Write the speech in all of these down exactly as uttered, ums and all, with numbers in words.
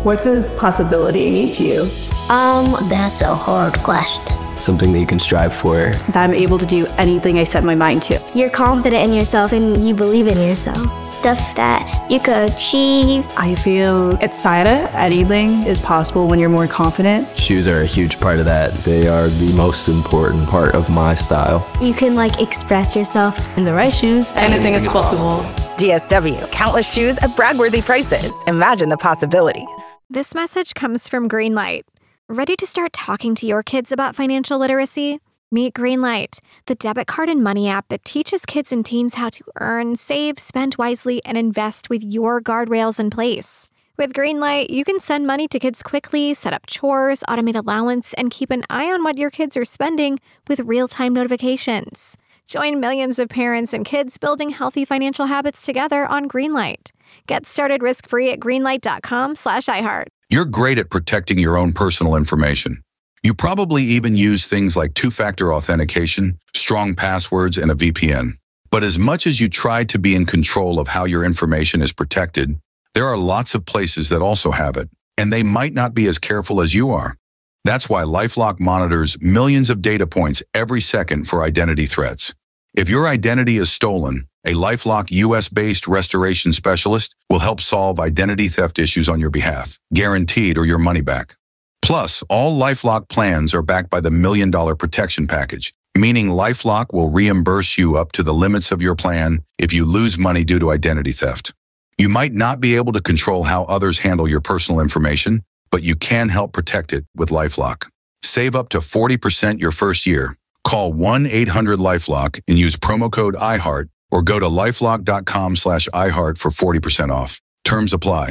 What does possibility mean to you? Um, that's a hard question. Something that you can strive for. That I'm able to do anything I set my mind to. You're confident in yourself and you believe in yourself. Stuff that you could achieve. I feel excited. Anything is possible when you're more confident. Shoes are a huge part of that. They are the most important part of my style. You can like express yourself. In the right shoes, anything, anything is possible. possible. D S W, countless shoes at brag-worthy prices. Imagine the possibilities. This message comes from Greenlight. Ready to start talking to your kids about financial literacy? Meet Greenlight, the debit card and money app that teaches kids and teens how to earn, save, spend wisely, and invest with your guardrails in place. With Greenlight, you can send money to kids quickly, set up chores, automate allowance, and keep an eye on what your kids are spending with real-time notifications. Join millions of parents and kids building healthy financial habits together on Greenlight. Get started risk-free at greenlight.com slash iHeart. You're great at protecting your own personal information. You probably even use things like two-factor authentication, strong passwords, and a V P N. But as much as you try to be in control of how your information is protected, there are lots of places that also have it, and they might not be as careful as you are. That's why LifeLock monitors millions of data points every second for identity threats. If your identity is stolen, a LifeLock U S-based restoration specialist will help solve identity theft issues on your behalf, guaranteed or your money back. Plus, all LifeLock plans are backed by the Million Dollar Protection Package, meaning LifeLock will reimburse you up to the limits of your plan if you lose money due to identity theft. You might not be able to control how others handle your personal information, but you can help protect it with LifeLock. Save up to forty percent your first year. Call one eight hundred LifeLock and use promo code iHeart or go to lifelock.com slash iHeart for forty percent off. Terms apply.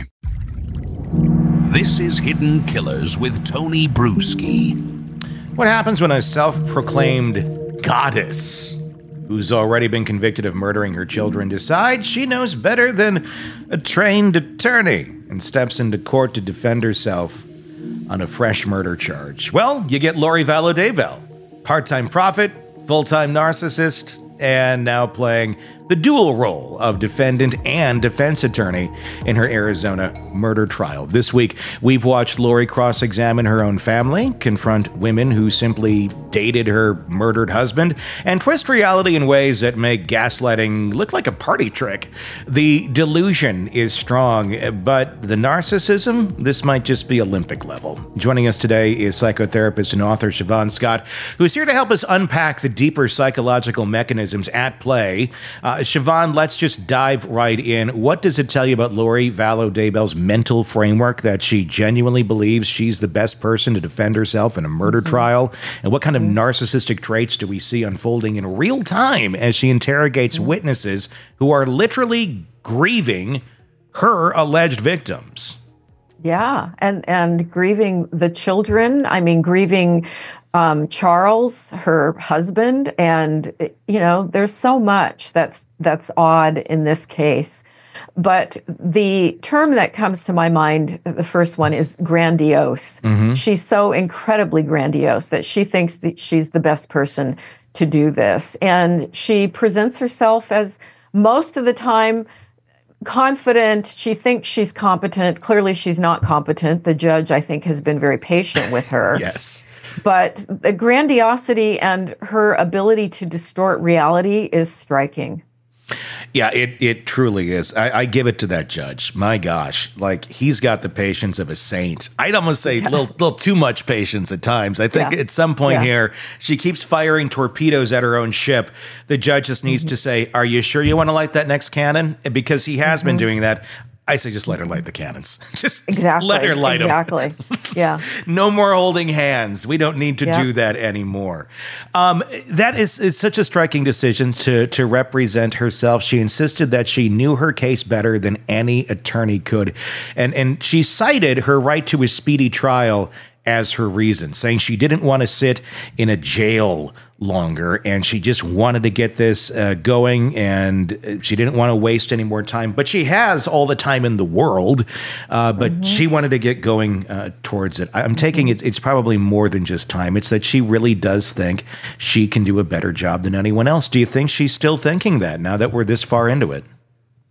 This is Hidden Killers with Tony Bruschi. What happens when a self-proclaimed goddess who's already been convicted of murdering her children decides she knows better than a trained attorney and steps into court to defend herself on a fresh murder charge? Well, you get Lori Vallow Daybell, part-time prophet, full-time narcissist, and now playing the dual role of defendant and defense attorney in her Arizona murder trial. This week, we've watched Lori cross-examine her own family, confront women who simply dated her murdered husband, and twist reality in ways that make gaslighting look like a party trick. The delusion is strong, but the narcissism, this might just be Olympic level. Joining us today is psychotherapist and author Siobhan Scott, who's here to help us unpack the deeper psychological mechanisms at play. Uh, Siobhan, let's just dive right in. What does it tell you about Lori Vallow Daybell's mental framework that she genuinely believes she's the best person to defend herself in a murder mm-hmm. trial? And what kind of narcissistic traits do we see unfolding in real time as she interrogates mm-hmm. witnesses who are literally grieving her alleged victims? Yeah, and, and grieving the children. I mean, grieving um, Charles, her husband, and, you know, there's so much that's that's odd in this case. But the term that comes to my mind, the first one, is grandiose. Mm-hmm. She's so incredibly grandiose that she thinks that she's the best person to do this. And she presents herself as, most of the time, confident. She thinks she's competent. Clearly, she's not competent. The judge, I think, has been very patient with her. Yes. But the grandiosity and her ability to distort reality is striking. Yeah, it it truly is. I, I give it to that judge. My gosh, like, he's got the patience of a saint. I'd almost say a yeah. little, little too much patience at times. I think yeah. at some point yeah. here, she keeps firing torpedoes at her own ship. The judge just needs mm-hmm. to say, are you sure you want to light that next cannon? Because he has mm-hmm. been doing that. I say just let her light the cannons. Just exactly. let her light exactly. them. Exactly. Yeah. No more holding hands. We don't need to yeah. do that anymore. Um, that is, is such a striking decision to, to represent herself. She insisted that she knew her case better than any attorney could. And, and she cited her right to a speedy trial as her reason, saying she didn't want to sit in a jail longer, and she just wanted to get this uh, going, and she didn't want to waste any more time. But she has all the time in the world, uh, but mm-hmm. she wanted to get going uh, towards it. I'm taking it, it's probably more than just time. It's that she really does think she can do a better job than anyone else. Do you think she's still thinking that now that we're this far into it?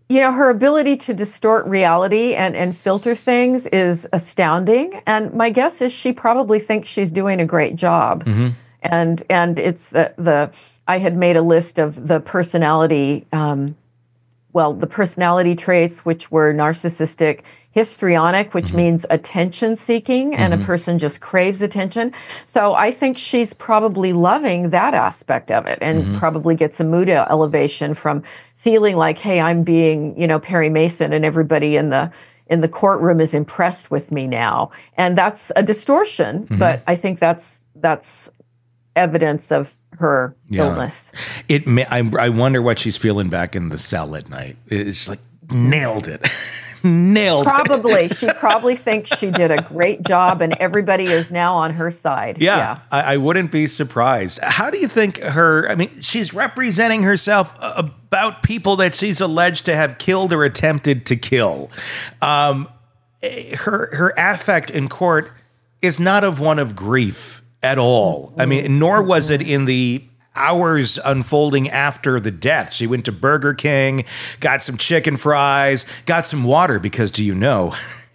you know, her ability to distort reality and, and filter things is astounding. And my guess is she probably thinks she's doing a great job. Mm-hmm. And and it's the, the I had made a list of the personality, um, well, the personality traits, which were narcissistic, histrionic, which mm-hmm. means attention seeking, and mm-hmm. a person just craves attention. So I think she's probably loving that aspect of it, and mm-hmm. probably gets a mood elevation from feeling like, hey, I'm being, you know, Perry Mason, and everybody in the in the courtroom is impressed with me now. And that's a distortion, mm-hmm. but I think that's that's evidence of her yeah. illness. It may, I, I wonder what she's feeling back in the cell at night. It's like, nailed it. Nailed probably. it. She probably thinks she did a great job, and everybody is now on her side. Yeah, yeah. I, I wouldn't be surprised. How do you think her, I mean, she's representing herself about people that she's alleged to have killed or attempted to kill. Um, her, her affect in court is not of one of grief at all. I mean, nor was it in the hours unfolding after the death. She went to Burger King, got some chicken fries, got some water, because do you know,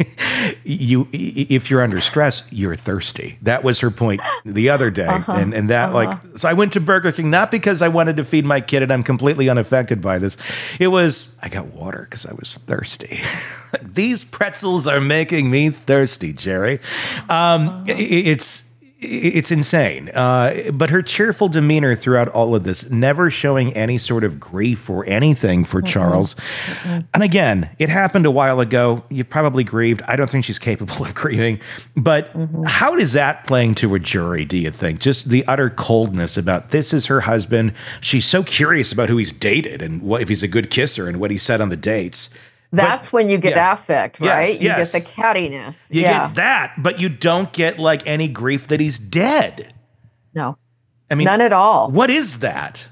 you if you're under stress, you're thirsty. That was her point the other day. Uh-huh. And and that uh-huh. like, so I went to Burger King, not because I wanted to feed my kid and I'm completely unaffected by this. It was, I got water because I was thirsty. These pretzels are making me thirsty, Jerry. Um, uh-huh. it, it's, It's insane. Uh, but her cheerful demeanor throughout all of this, never showing any sort of grief or anything for mm-hmm. Charles. Mm-hmm. And again, it happened a while ago. You probably grieved. I don't think she's capable of grieving. But mm-hmm. how is that playing to a jury, do you think? Just the utter coldness about this is her husband. She's so curious about who he's dated and what if he's a good kisser and what he said on the dates. That's but, when you get yeah. affect, right? Yes, you yes. get the cattiness. You yeah. get that, but you don't get like any grief that he's dead. No. I mean, none at all. What is that?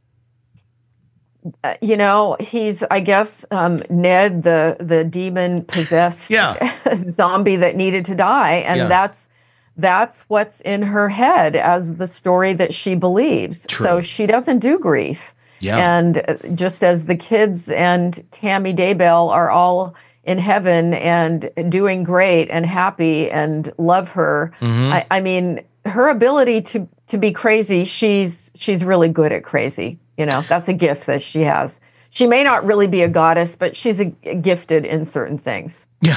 Uh, you know, he's, I guess, um, Ned, the the demon possessed yeah. zombie that needed to die, and yeah. that's that's what's in her head as the story that she believes. True. So she doesn't do grief. Yeah. And just as the kids and Tammy Daybell are all in heaven and doing great and happy and love her, mm-hmm. I, I mean, her ability to to be crazy, she's she's really good at crazy. You know, that's a gift that she has. She may not really be a goddess, but she's a, a gifted in certain things. Yeah.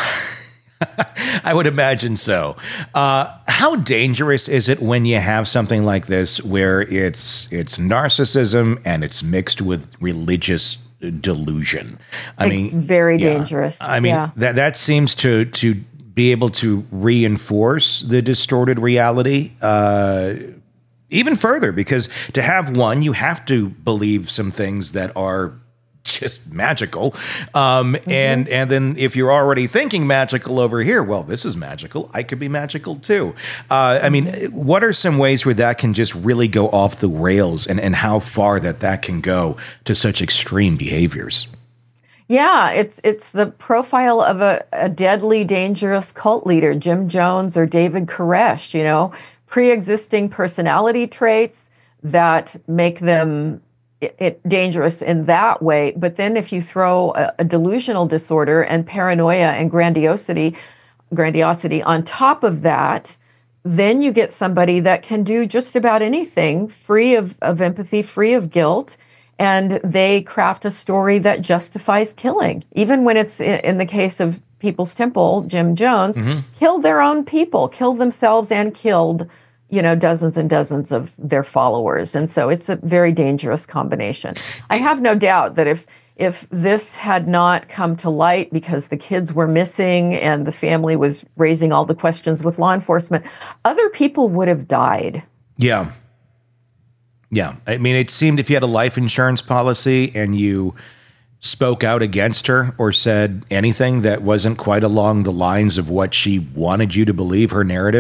I would imagine so. Uh, how dangerous is it when you have something like this where it's it's narcissism and it's mixed with religious delusion? I it's mean, very yeah. dangerous. I mean, yeah. that that seems to to be able to reinforce the distorted reality uh, even further, because to have one, you have to believe some things that are just magical. Um, mm-hmm. And and then if you're already thinking magical over here, well, this is magical. I could be magical too. Uh, I mean, what are some ways where that can just really go off the rails, and, and how far that that can go to such extreme behaviors? Yeah, it's it's the profile of a, a deadly, dangerous cult leader, Jim Jones or David Koresh, you know, pre-existing personality traits that make them It, it dangerous in that way. But then if you throw a, a delusional disorder and paranoia and grandiosity, grandiosity on top of that, then you get somebody that can do just about anything, free of, of empathy, free of guilt, and they craft a story that justifies killing. Even when it's in, in the case of People's Temple, Jim Jones, mm-hmm. killed their own people, killed themselves and killed you know, dozens and dozens of their followers. And so it's a very dangerous combination. I have no doubt that if if this had not come to light because the kids were missing and the family was raising all the questions with law enforcement, other people would have died. Yeah. Yeah. I mean, it seemed if you had a life insurance policy and you spoke out against her or said anything that wasn't quite along the lines of what she wanted you to believe, her narrative,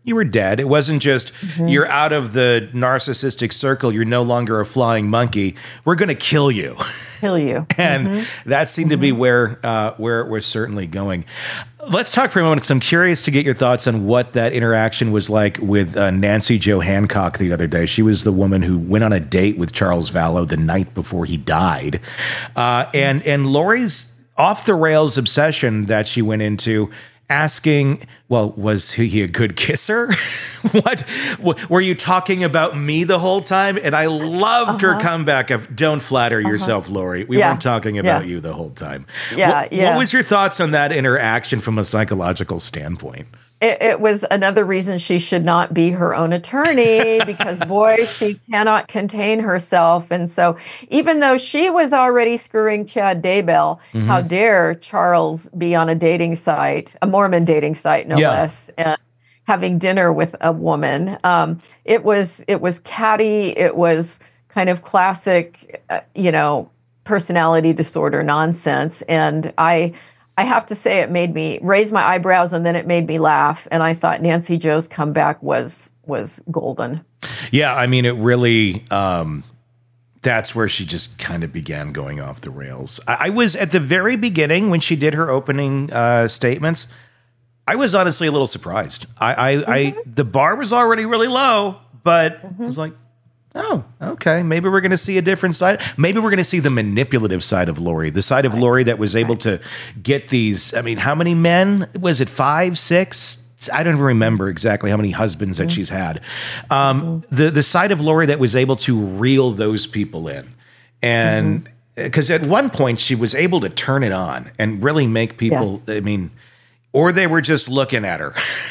you were dead. It wasn't just mm-hmm. you're out of the narcissistic circle. You're no longer a flying monkey. We're going to kill you. Kill you. and mm-hmm. that seemed mm-hmm. to be where uh, where we're certainly going. Let's talk for a moment, because I'm curious to get your thoughts on what that interaction was like with uh, Nancy Jo Hancock the other day. She was the woman who went on a date with Charles Vallow the night before he died. Uh, and, and Lori's off-the-rails obsession that she went into, asking, well, was he a good kisser? What w- were you talking about me the whole time? And I loved uh-huh. her comeback of, don't flatter uh-huh. yourself, Lori. We yeah. weren't talking about yeah. you the whole time. Yeah, what, yeah. What was your thoughts on that interaction from a psychological standpoint? It, it was another reason she should not be her own attorney, because boy, she cannot contain herself. And so even though she was already screwing Chad Daybell, mm-hmm. how dare Charles be on a dating site, a Mormon dating site, no yeah. less, and having dinner with a woman. Um, it was, it was catty. It was kind of classic, uh, you know, personality disorder nonsense. And I, I have to say, it made me raise my eyebrows, and then it made me laugh. And I thought Nancy Jo's comeback was was golden. Yeah, I mean, it really, um, that's where she just kind of began going off the rails. I, I was at the very beginning when she did her opening uh, statements. I was honestly a little surprised. I, I, mm-hmm. I the bar was already really low, but mm-hmm. I was like, oh, okay. Maybe we're going to see a different side. Maybe we're going to see the manipulative side of Lori, the side of right. Lori that was able right. to get these. I mean, how many men? Was it five, six? I don't even remember exactly how many husbands mm-hmm. that she's had. Um, mm-hmm. The the side of Lori that was able to reel those people in. And because mm-hmm. at one point she was able to turn it on and really make people, yes. I mean, or they were just looking at her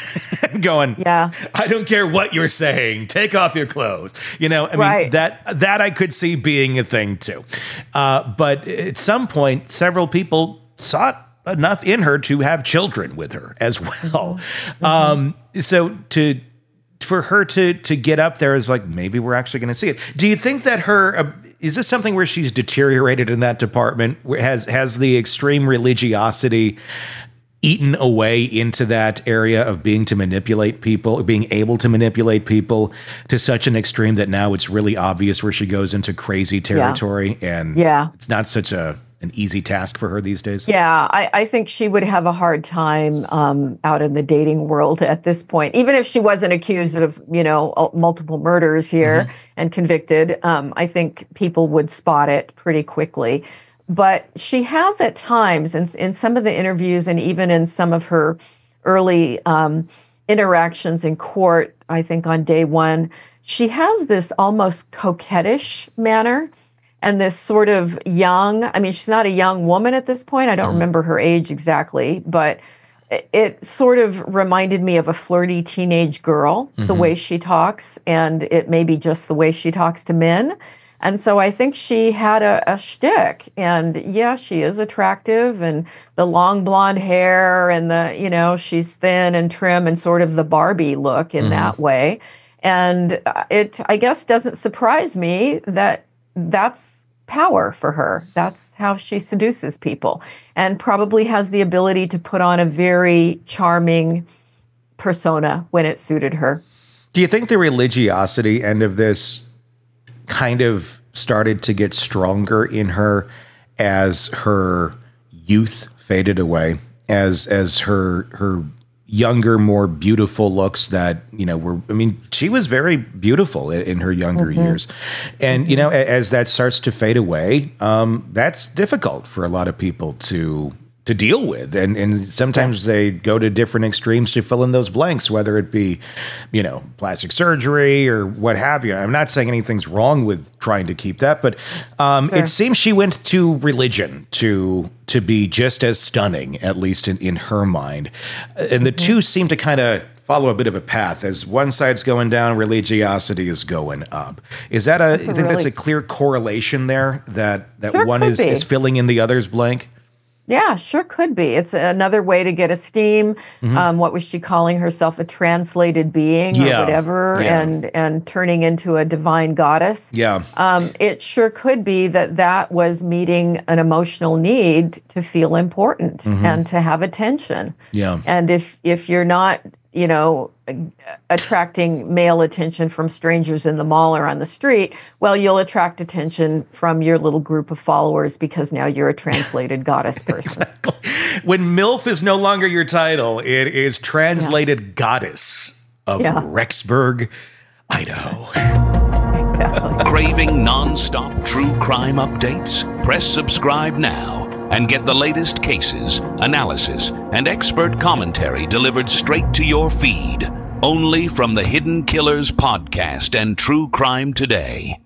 going, yeah, I don't care what you're saying. Take off your clothes. You know, I right. mean, that that I could see being a thing too. Uh, but at some point, several people saw enough in her to have children with her as well. Mm-hmm. Um, so to for her to to get up there is like, maybe we're actually going to see it. Do you think that her uh, is this something where she's deteriorated in that department? Where has has the extreme religiosity eaten away into that area of being to manipulate people, being able to manipulate people to such an extreme that now it's really obvious where she goes into crazy territory yeah. and yeah. it's not such a an easy task for her these days? Yeah, I, I think she would have a hard time um, out in the dating world at this point, even if she wasn't accused of, you know, multiple murders here mm-hmm. and convicted. Um, I think people would spot it pretty quickly. But she has at times, in, in some of the interviews and even in some of her early um, interactions in court, I think on day one, she has this almost coquettish manner and this sort of young, I mean, she's not a young woman at this point. I don't mm-hmm. remember her age exactly, but it, it sort of reminded me of a flirty teenage girl, mm-hmm. the way she talks, and it may be just the way she talks to men. And so I think she had a, a shtick, and yeah, she is attractive, and the long blonde hair, and the, you know, she's thin and trim and sort of the Barbie look in mm-hmm. that way. And it, I guess, doesn't surprise me that that's power for her. That's how she seduces people, and probably has the ability to put on a very charming persona when it suited her. Do you think the religiosity end of this kind of started to get stronger in her as her youth faded away, as as her her younger, more beautiful looks that, you know, were, I mean, she was very beautiful in, in her younger mm-hmm. years. And, mm-hmm. you know, as that starts to fade away, um, that's difficult for a lot of people to to deal with. And and sometimes yes. they go to different extremes to fill in those blanks, whether it be, you know, plastic surgery or what have you. I'm not saying anything's wrong with trying to keep that, but um, sure. it seems she went to religion to to be just as stunning, at least in, in her mind. And the mm-hmm. two seem to kind of follow a bit of a path. As one side's going down, religiosity is going up. Is that a, you think really, that's a clear correlation there, that, that sure one is, be. is filling in the other's blank? Yeah, sure could be. It's another way to get esteem. Mm-hmm. Um, what was she calling herself? A translated being or yeah. whatever, yeah. and and turning into a divine goddess. Yeah. Um, it sure could be that that was meeting an emotional need to feel important mm-hmm. and to have attention. Yeah. And if if you're not, you know, attracting male attention from strangers in the mall or on the street, well, you'll attract attention from your little group of followers because now you're a translated goddess person. Exactly. When MILF is no longer your title, it is translated yeah. goddess of yeah. Rexburg, Idaho. Exactly. Craving non-stop true crime updates? Press subscribe now and get the latest cases, analysis, and expert commentary delivered straight to your feed. Only from the Hidden Killers podcast and True Crime Today.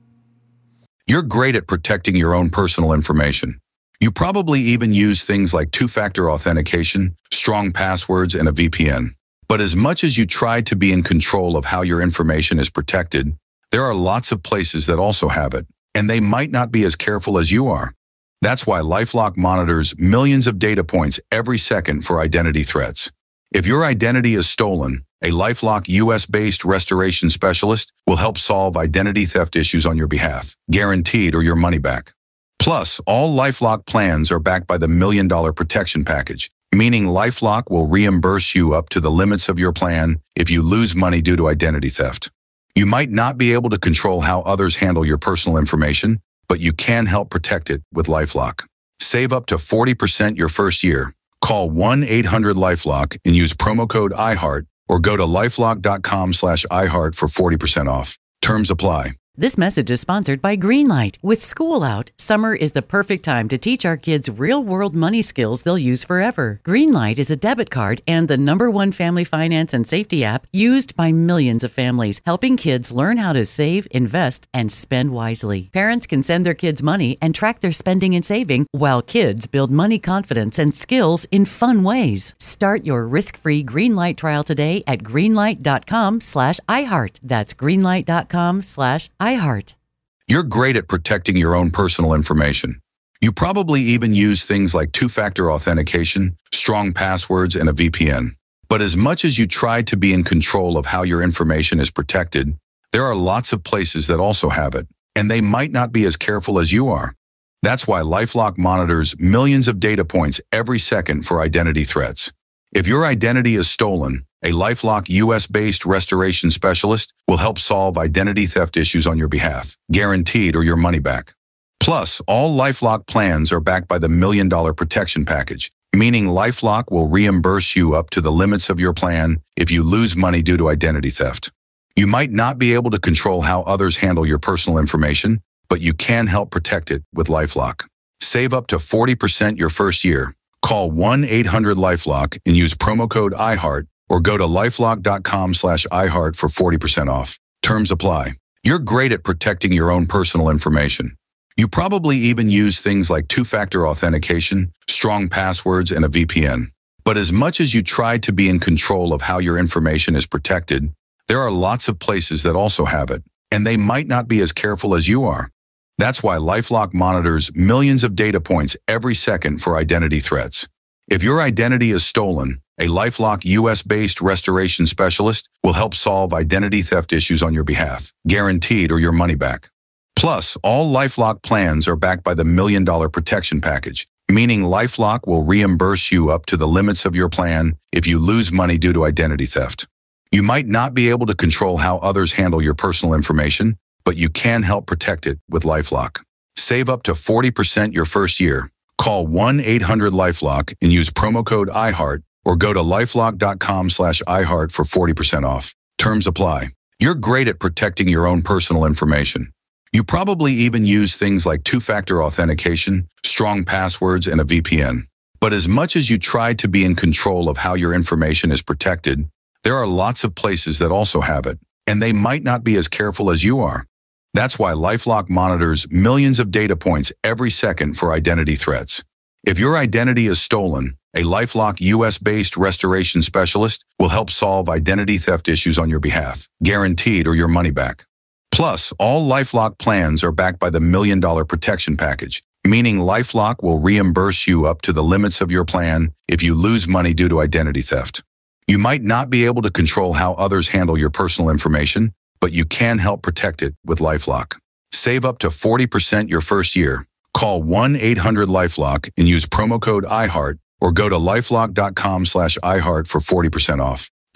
You're great at protecting your own personal information. You probably even use things like two-factor authentication, strong passwords, and a V P N. But as much as you try to be in control of how your information is protected, there are lots of places that also have it, and they might not be as careful as you are. That's why LifeLock monitors millions of data points every second for identity threats. If your identity is stolen, a LifeLock U S-based restoration specialist will help solve identity theft issues on your behalf, guaranteed or your money back. Plus, all LifeLock plans are backed by the Million Dollar Protection Package, meaning LifeLock will reimburse you up to the limits of your plan if you lose money due to identity theft. You might not be able to control how others handle your personal information, but you can help protect it with LifeLock. Save up to forty percent your first year. Call one eight hundred LifeLock and use promo code iHeart or go to lifelock.com slash iHeart for forty percent off. Terms apply. This message is sponsored by Greenlight. With school out, summer is the perfect time to teach our kids real-world money skills they'll use forever. Greenlight is a debit card and the number one family finance and safety app used by millions of families, helping kids learn how to save, invest, and spend wisely. Parents can send their kids money and track their spending and saving, while kids build money confidence and skills in fun ways. Start your risk-free Greenlight trial today at greenlight.com slash iHeart. That's greenlight.com slash iHeart. iHeart. You're great at protecting your own personal information. You probably even use things like two-factor authentication, strong passwords, and a V P N. But as much as you try to be in control of how your information is protected, there are lots of places that also have it, and they might not be as careful as you are. That's why LifeLock monitors millions of data points every second for identity threats. If your identity is stolen, a LifeLock U S-based restoration specialist will help solve identity theft issues on your behalf, guaranteed or your money back. Plus, all LifeLock plans are backed by the Million Dollar Protection Package, meaning LifeLock will reimburse you up to the limits of your plan if you lose money due to identity theft. You might not be able to control how others handle your personal information, but you can help protect it with LifeLock. Save up to forty percent your first year. Call one eight hundred LifeLock and use promo code iHeart or go to lifelock.com slash iHeart for forty percent off. Terms apply. You're great at protecting your own personal information. You probably even use things like two-factor authentication, strong passwords, and a V P N. But as much as you try to be in control of how your information is protected, there are lots of places that also have it, and they might not be as careful as you are. That's why LifeLock monitors millions of data points every second for identity threats. If your identity is stolen, a LifeLock U S-based restoration specialist will help solve identity theft issues on your behalf, guaranteed or your money back. Plus, all LifeLock plans are backed by the Million Dollar Protection Package, meaning LifeLock will reimburse you up to the limits of your plan if you lose money due to identity theft. You might not be able to control how others handle your personal information, but you can help protect it with LifeLock. Save up to forty percent your first year. Call one eight hundred LifeLock and use promo code iHeart or go to lifelock.com slash iHeart for forty percent off. Terms apply. You're great at protecting your own personal information. You probably even use things like two-factor authentication, strong passwords, and a V P N. But as much as you try to be in control of how your information is protected, there are lots of places that also have it, and they might not be as careful as you are. That's why LifeLock monitors millions of data points every second for identity threats. If your identity is stolen, a LifeLock U S-based restoration specialist will help solve identity theft issues on your behalf, guaranteed or your money back. Plus, all LifeLock plans are backed by the Million Dollar Protection Package, meaning LifeLock will reimburse you up to the limits of your plan if you lose money due to identity theft. You might not be able to control how others handle your personal information, but you can help protect it with LifeLock. Save up to forty percent your first year. Call one eight hundred LifeLock and use promo code iHeart or go to lifelock.com slash iHeart for forty percent off.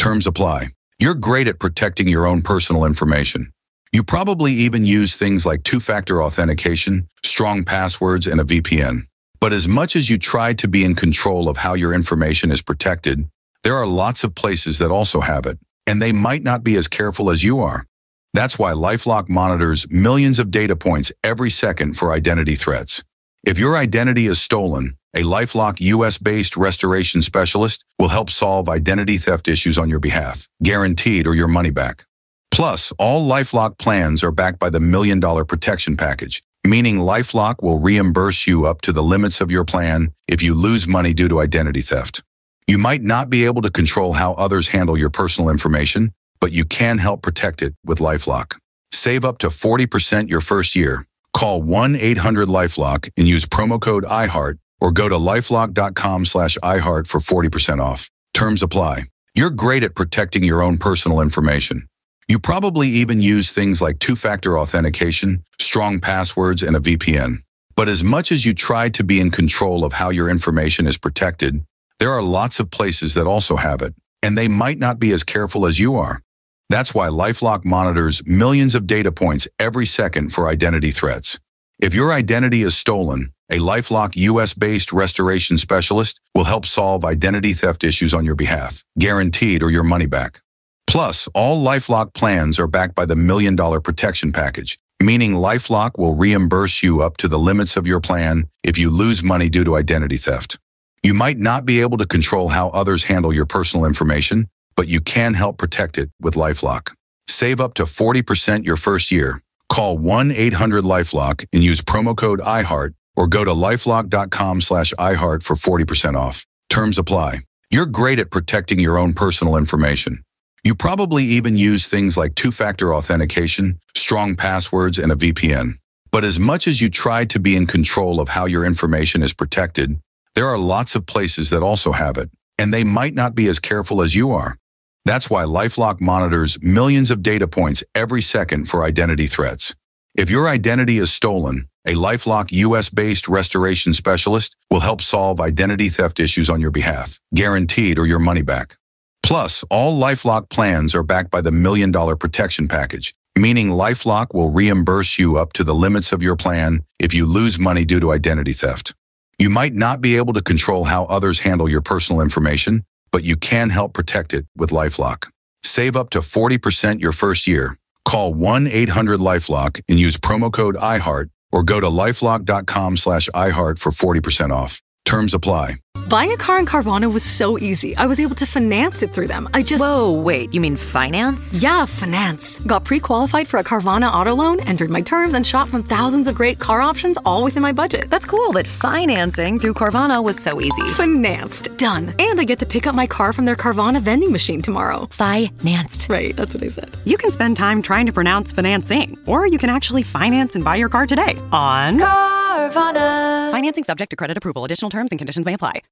Terms apply. You're great at protecting your own personal information. You probably even use things like two-factor authentication, strong passwords, and a V P N. But as much as you try to be in control of how your information is protected, there are lots of places that also have it, and they might not be as careful as you are. That's why LifeLock monitors millions of data points every second for identity threats. If your identity is stolen, a LifeLock U S-based restoration specialist will help solve identity theft issues on your behalf, guaranteed or your money back. Plus, all LifeLock plans are backed by the Million Dollar Protection Package, meaning LifeLock will reimburse you up to the limits of your plan if you lose money due to identity theft. You might not be able to control how others handle your personal information, but you can help protect it with LifeLock. Save up to forty percent your first year. Call one eight hundred LifeLock and use promo code I heart or go to lifelock.com slash iHeart for forty percent off. Terms apply. You're great at protecting your own personal information. You probably even use things like two-factor authentication, strong passwords, and a V P N. But as much as you try to be in control of how your information is protected, there are lots of places that also have it, and they might not be as careful as you are. That's why LifeLock monitors millions of data points every second for identity threats. If your identity is stolen, a LifeLock U S-based restoration specialist will help solve identity theft issues on your behalf, guaranteed or your money back. Plus, all LifeLock plans are backed by the Million Dollar Protection Package, meaning LifeLock will reimburse you up to the limits of your plan if you lose money due to identity theft. You might not be able to control how others handle your personal information, but you can help protect it with LifeLock. Save up to forty percent your first year. Call one eight hundred LifeLock and use promo code I heart or go to lifelock.com slash iHeart for forty percent off. Terms apply. You're great at protecting your own personal information. You probably even use things like two-factor authentication, strong passwords, and a V P N. But as much as you try to be in control of how your information is protected, there are lots of places that also have it, and they might not be as careful as you are. That's why LifeLock monitors millions of data points every second for identity threats. If your identity is stolen, a LifeLock U S-based restoration specialist will help solve identity theft issues on your behalf, guaranteed or your money back. Plus, all LifeLock plans are backed by the Million Dollar Protection Package, meaning LifeLock will reimburse you up to the limits of your plan if you lose money due to identity theft. You might not be able to control how others handle your personal information, but you can help protect it with LifeLock. Save up to forty percent your first year. Call one eight hundred LifeLock and use promo code I heart or go to lifelock.com slash iHeart for forty percent off. Terms apply. Buying a car in Carvana was so easy. I was able to finance it through them. I just... Whoa, wait, you mean finance? Yeah, finance. Got pre-qualified for a Carvana auto loan, entered my terms, and shot from thousands of great car options all within my budget. That's cool, but financing through Carvana was so easy. Financed. Done. And I get to pick up my car from their Carvana vending machine tomorrow. Financed. Right, that's what I said. You can spend time trying to pronounce financing, or you can actually finance and buy your car today on Carvana. Financing subject to credit approval. Additional terms and conditions may apply.